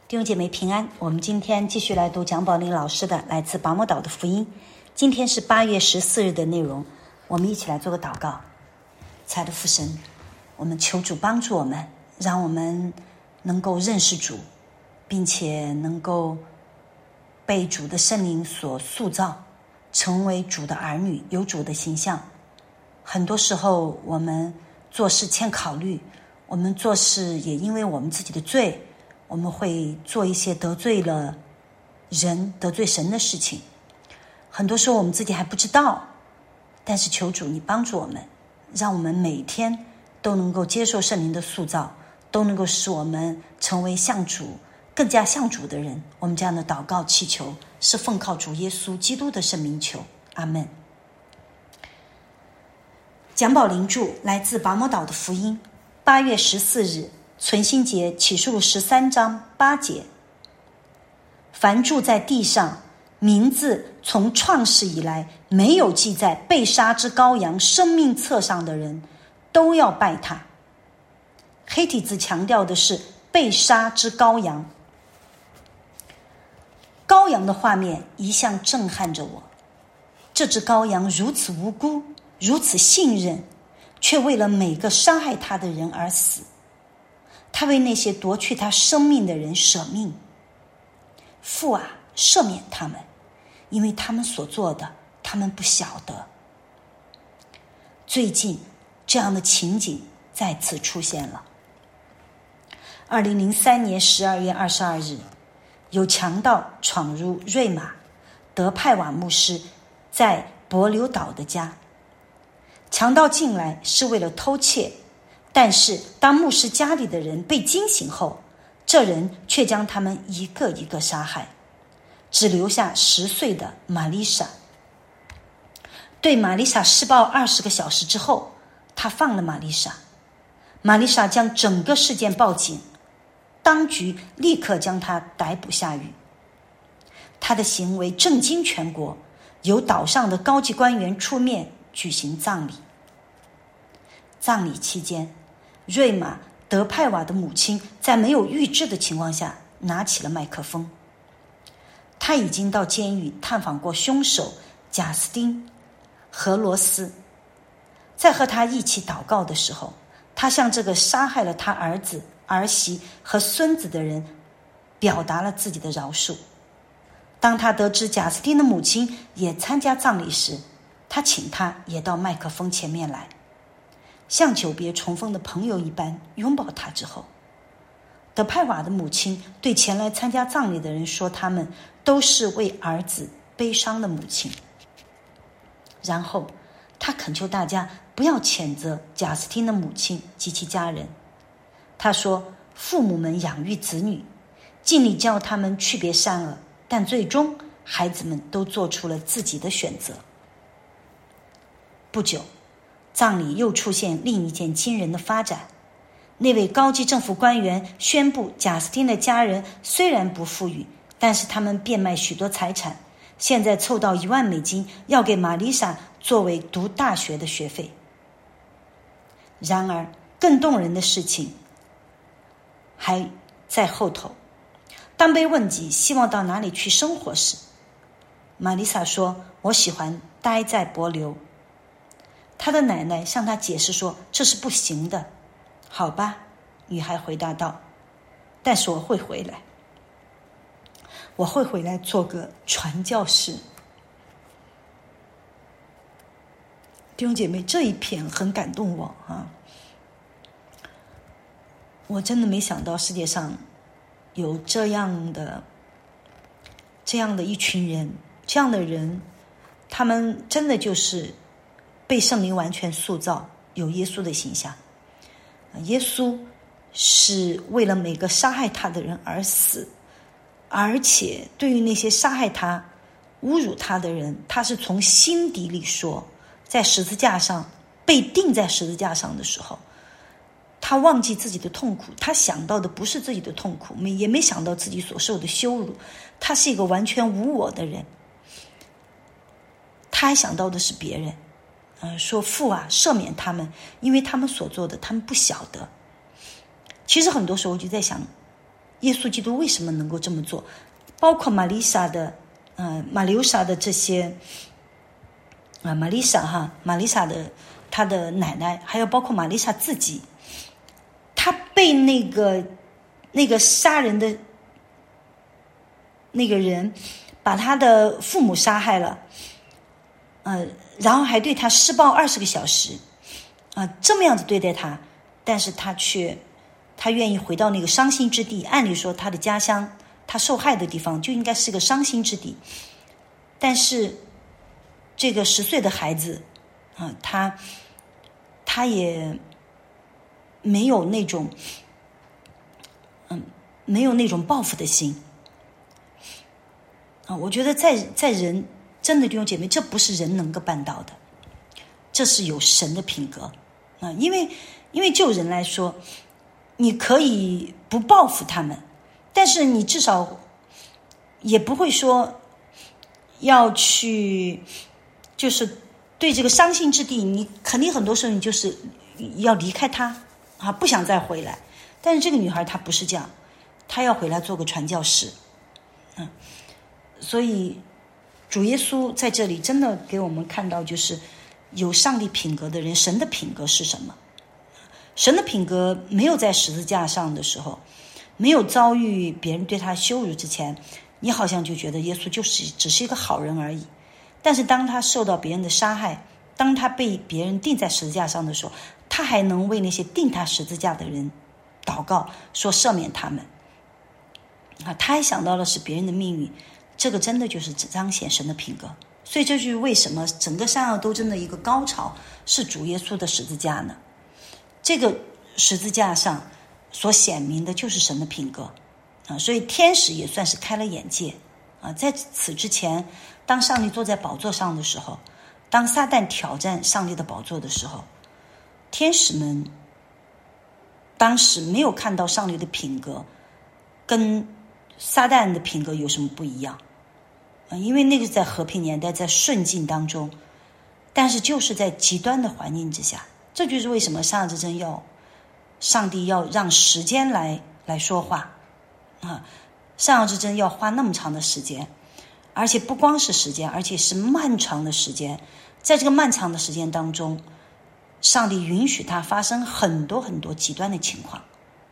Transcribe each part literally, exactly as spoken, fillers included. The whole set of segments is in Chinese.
弟兄姐妹平安，我们今天继续来读蒋宝林老师的来自拔摩岛的福音。今天是八月十四日的内容，我们一起来做个祷告。亲爱的父神，我们求主帮助我们，让我们能够认识主，并且能够被主的圣灵所塑造，成为主的儿女，有主的形象。很多时候我们做事欠考虑，我们做事也因为我们自己的罪，我们会做一些得罪了人、得罪神的事情。很多时候我们自己还不知道，但是求主你帮助我们，让我们每天都能够接受圣灵的塑造，都能够使我们成为像主、更加像主的人。我们这样的祷告祈求是奉靠主耶稣基督的圣名求，阿们。蒋宝林著，来自拔摩岛的福音，八月十四日存心节，启示录十三章八节。凡住在地上，名字从创世以来没有记在被杀之羔羊生命册上的人，都要拜他。黑体字强调的是被杀之羔羊。羔羊的画面一向震撼着我，这只羔羊如此无辜，如此信任，却为了每个伤害他的人而死。他为那些夺去他生命的人舍命。父啊，赦免他们，因为他们所做的，他们不晓得。最近这样的情景再次出现了。二零零三年十二月二十二日，有强盗闯入瑞玛德派瓦牧师在帛琉岛的家。强盗进来是为了偷窃，但是当牧师家里的人被惊醒后，这人却将他们一个一个杀害，只留下十岁的玛丽莎。对玛丽莎施暴二十个小时之后，他放了玛丽莎。玛丽莎将整个事件报警，当局立刻将他逮捕下狱。他的行为震惊全国，由岛上的高级官员出面举行葬礼。葬礼期间，瑞玛德派瓦的母亲在没有预知的情况下拿起了麦克风。他已经到监狱探访过凶手贾斯汀和罗斯，在和他一起祷告的时候，他向这个杀害了他儿子、儿媳和孙子的人表达了自己的饶恕。当他得知贾斯汀的母亲也参加葬礼时，他请他也到麦克风前面来，像久别重逢的朋友一般拥抱他之后，德派瓦的母亲对前来参加葬礼的人说，他们都是为儿子悲伤的母亲。然后他恳求大家不要谴责贾斯汀的母亲及其家人。他说，父母们养育子女，尽力教他们区别善恶，但最终孩子们都做出了自己的选择。不久，葬礼又出现另一件惊人的发展。那位高级政府官员宣布，贾斯汀的家人虽然不富裕，但是他们变卖许多财产，现在凑到一万美金，要给玛丽莎作为读大学的学费。然而，更动人的事情还在后头。当被问及希望到哪里去生活时，玛丽莎说，我喜欢待在帛琉。她的奶奶向她解释说，这是不行的。好吧，女孩回答道，但是我会回来，我会回来做个传教士。弟兄姐妹，这一篇很感动我啊！我真的没想到世界上有这样的这样的一群人，这样的人，他们真的就是被圣灵完全塑造，有耶稣的形象。耶稣是为了每个杀害他的人而死，而且对于那些杀害他、侮辱他的人，他是从心底里说，在十字架上被钉在十字架上的时候，他忘记自己的痛苦，他想到的不是自己的痛苦，也没想到自己所受的羞辱。他是一个完全无我的人，他还想到的是别人。呃，说父啊，赦免他们，因为他们所做的他们不晓得。其实很多时候我就在想， 耶稣基督为什么能够这么做，包括玛丽莎的呃玛留莎的这些啊、呃、玛丽莎哈玛丽莎的她的奶奶，还有包括玛丽莎自己，她被那个那个杀人的那个人把她的父母杀害了，呃，然后还对她施暴二十个小时，啊、呃，这么样子对待她，但是她却她愿意回到那个伤心之地。按理说，她的家乡，她受害的地方就应该是个伤心之地，但是这个十岁的孩子，啊、呃，他他也没有那种，嗯，没有那种报复的心。啊，我觉得在在人真的弟兄姐妹，这不是人能够办到的，这是有神的品格啊！因为因为就人来说，你可以不报复他们，但是你至少也不会说要去，就是对这个伤心之地，你肯定很多时候你就是要离开他啊，不想再回来。但是这个女孩她不是这样，她要回来做个传教士，嗯。所以主耶稣在这里真的给我们看到，就是有上帝品格的人，神的品格是什么？神的品格没有在十字架上的时候，没有遭遇别人对他羞辱之前，你好像就觉得耶稣就是只是一个好人而已。但是当他受到别人的杀害，当他被别人钉在十字架上的时候，他还能为那些钉他十字架的人祷告，说赦免他们啊，他还想到的是别人的命运。这个真的就是彰显神的品格。所以这就是为什么整个善恶斗争的一个高潮是主耶稣的十字架呢？这个十字架上所显明的就是神的品格啊！所以天使也算是开了眼界啊！在此之前，当上帝坐在宝座上的时候，当撒旦挑战上帝的宝座的时候，天使们当时没有看到上帝的品格跟撒旦的品格有什么不一样，因为那个在和平年代，在顺境当中，但是就是在极端的环境之下，这就是为什么善恶之争要上帝要让时间来来说话啊，善恶之争要花那么长的时间，而且不光是时间，而且是漫长的时间。在这个漫长的时间当中，上帝允许它发生很多很多极端的情况，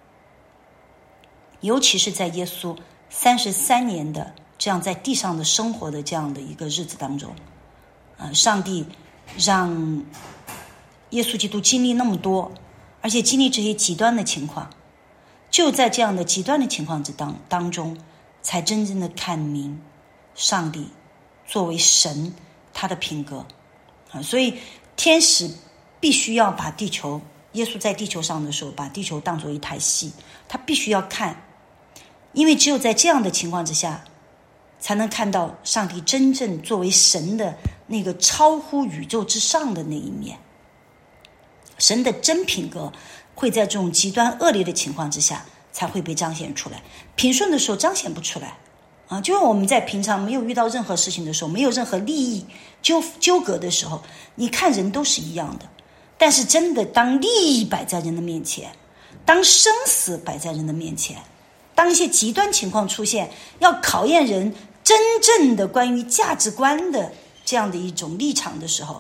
尤其是在耶稣三十三年的这样在地上的生活的这样的一个日子当中，呃，上帝让耶稣基督经历那么多，而且经历这些极端的情况，就在这样的极端的情况之当当中，才真正的看明上帝作为神他的品格啊。所以天使必须要把地球，耶稣在地球上的时候，把地球当作一台戏，他必须要看，因为只有在这样的情况之下，才能看到上帝真正作为神的那个超乎宇宙之上的那一面。神的真品格会在这种极端恶劣的情况之下才会被彰显出来，平顺的时候彰显不出来啊。就是我们在平常没有遇到任何事情的时候，没有任何利益纠纠葛的时候，你看人都是一样的。但是真的当利益摆在人的面前，当生死摆在人的面前，当一些极端情况出现，要考验人真正的关于价值观的这样的一种立场的时候，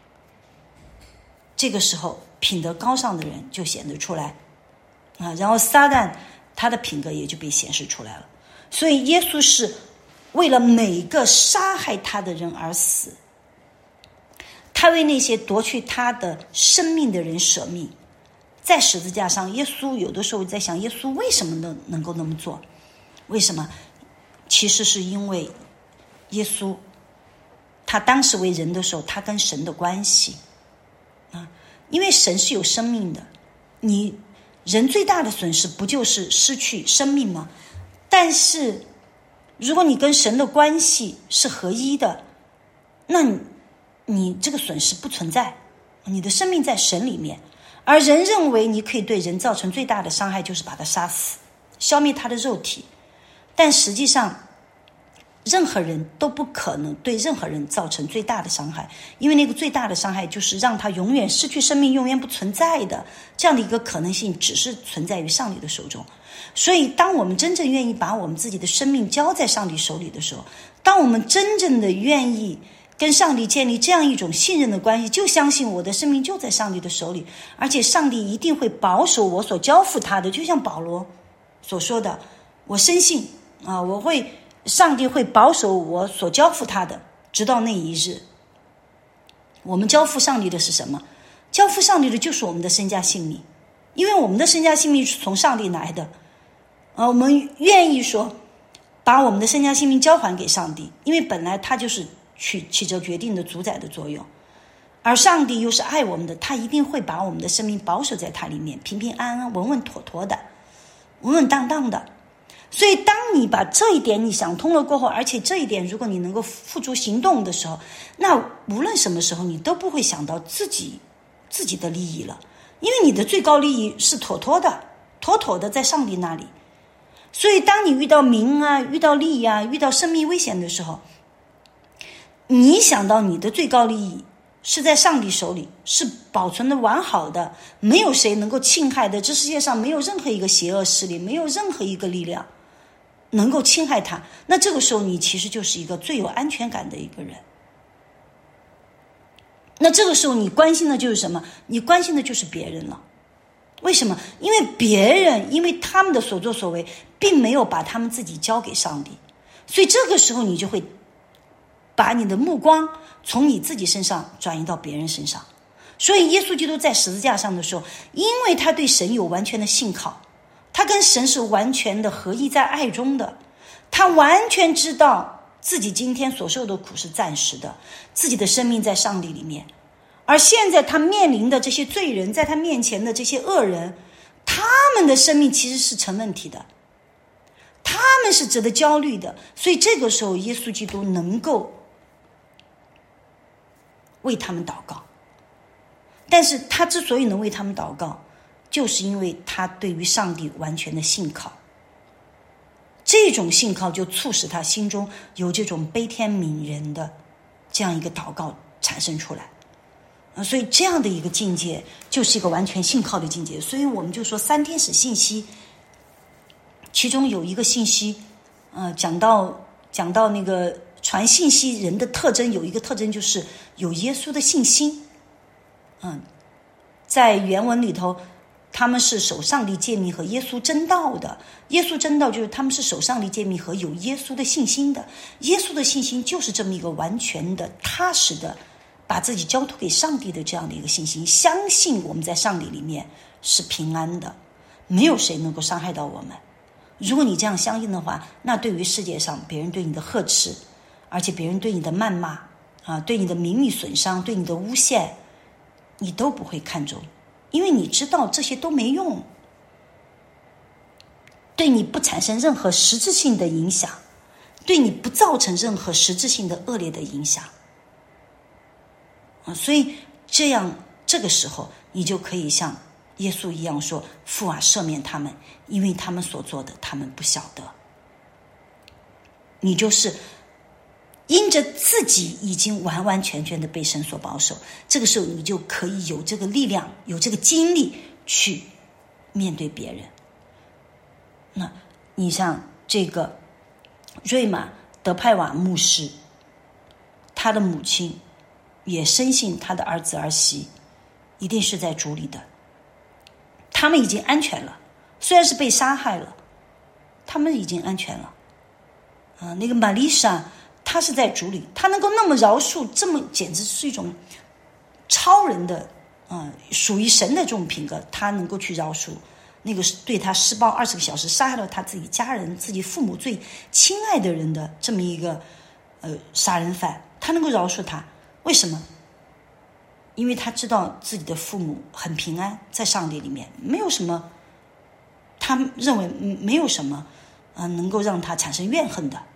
这个时候品德高尚的人就显得出来啊，然后撒旦他的品格也就被显示出来了。所以耶稣是为了每个杀害他的人而死，他为那些夺去他的生命的人舍命。在十字架上，耶稣有的时候在想，耶稣为什么能能够那么做？为什么？其实是因为耶稣他当时为人的时候，他跟神的关系啊，因为神是有生命的，你人最大的损失不就是失去生命吗？但是如果你跟神的关系是合一的，那你你这个损失不存在，你的生命在神里面。而人认为你可以对人造成最大的伤害，就是把他杀死，消灭他的肉体。但实际上任何人都不可能对任何人造成最大的伤害，因为那个最大的伤害就是让他永远失去生命，永远不存在的，这样的一个可能性只是存在于上帝的手中。所以当我们真正愿意把我们自己的生命交在上帝手里的时候，当我们真正的愿意跟上帝建立这样一种信任的关系，就相信我的生命就在上帝的手里，而且上帝一定会保守我所交付他的，就像保罗所说的，我深信啊，我会上帝会保守我所交付他的，直到那一日。我们交付上帝的是什么？交付上帝的就是我们的身家性命，因为我们的身家性命是从上帝来的。呃，我们愿意说把我们的身家性命交还给上帝，因为本来他就是去起着决定的主宰的作用，而上帝又是爱我们的，他一定会把我们的生命保守在他里面，平平安安、稳稳妥妥的、稳稳当当的。所以当你把这一点你想通了过后，而且这一点如果你能够付诸行动的时候，那无论什么时候你都不会想到自己自己的利益了，因为你的最高利益是妥妥的妥妥的在上帝那里。所以当你遇到名啊、遇到利啊、遇到生命危险的时候，你想到你的最高利益是在上帝手里，是保存的完好的，没有谁能够侵害的，这世界上没有任何一个邪恶势力，没有任何一个力量能够侵害他，那这个时候你其实就是一个最有安全感的一个人。那这个时候你关心的就是什么？你关心的就是别人了。为什么？因为别人因为他们的所作所为并没有把他们自己交给上帝，所以这个时候你就会把你的目光从你自己身上转移到别人身上。所以耶稣基督在十字架上的时候，因为他对神有完全的信靠，他跟神是完全的合一在爱中的，他完全知道自己今天所受的苦是暂时的，自己的生命在上帝里面，而现在他面临的这些罪人，在他面前的这些恶人，他们的生命其实是成问题的，他们是值得焦虑的。所以这个时候耶稣基督能够为他们祷告，但是他之所以能为他们祷告，就是因为他对于上帝完全的信靠，这种信靠就促使他心中有这种悲天悯人的这样一个祷告产生出来。所以这样的一个境界就是一个完全信靠的境界。所以我们就说三天使信息，其中有一个信息呃，讲到讲到那个传信息人的特征，有一个特征就是有耶稣的信心。嗯，在原文里头，他们是守上帝诫命和耶稣真道的。耶稣真道就是他们是守上帝诫命和有耶稣的信心的。耶稣的信心就是这么一个完全的、踏实的，把自己交托给上帝的这样的一个信心，相信我们在上帝里面是平安的，没有谁能够伤害到我们。如果你这样相信的话，那对于世界上别人对你的呵斥，而且别人对你的谩骂啊，对你的名誉损伤，对你的诬陷，你都不会看重，因为你知道这些都没用，对你不产生任何实质性的影响，对你不造成任何实质性的恶劣的影响啊。所以这样这个时候你就可以像耶稣一样说，父啊，赦免他们，因为他们所做的他们不晓得。你就是因着自己已经完完全全的被神所保守，这个时候你就可以有这个力量，有这个精力去面对别人。那你像这个瑞玛德派瓦牧师，他的母亲也深信他的儿子儿媳一定是在主里的，他们已经安全了，虽然是被杀害了，他们已经安全了。啊、呃，那个玛丽莎，她是在主里，她能够那么饶恕，这么简直是一种超人的啊、呃，属于神的这种品格，她能够去饶恕那个对她施暴二十个小时，杀害了她自己家人、自己父母最亲爱的人的这么一个呃杀人犯，她能够饶恕他，为什么？因为他知道自己的父母很平安，在上帝里面没有什么，他认为没有什么呃能够让他产生怨恨的。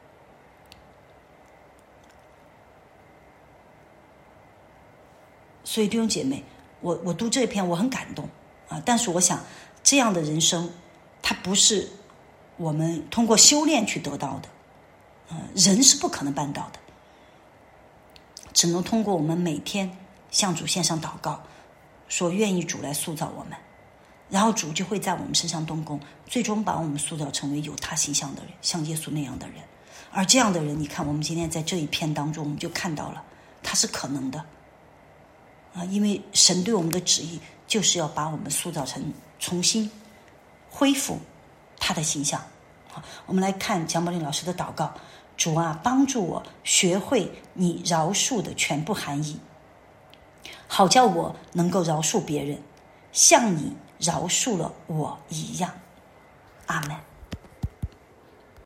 所以弟兄姐妹，我我读这篇我很感动啊，但是我想这样的人生它不是我们通过修炼去得到的， 呃，人是不可能办到的，只能通过我们每天向主献上祷告，说愿意主来塑造我们，然后主就会在我们身上动工，最终把我们塑造成为有他形象的人，像耶稣那样的人。而这样的人，你看我们今天在这一篇当中我们就看到了他是可能的啊，因为神对我们的旨意就是要把我们塑造成重新恢复他的形象。好，我们来看蒋宝林老师的祷告：主啊，帮助我学会你饶恕的全部含义，好叫我能够饶恕别人，像你饶恕了我一样。阿们。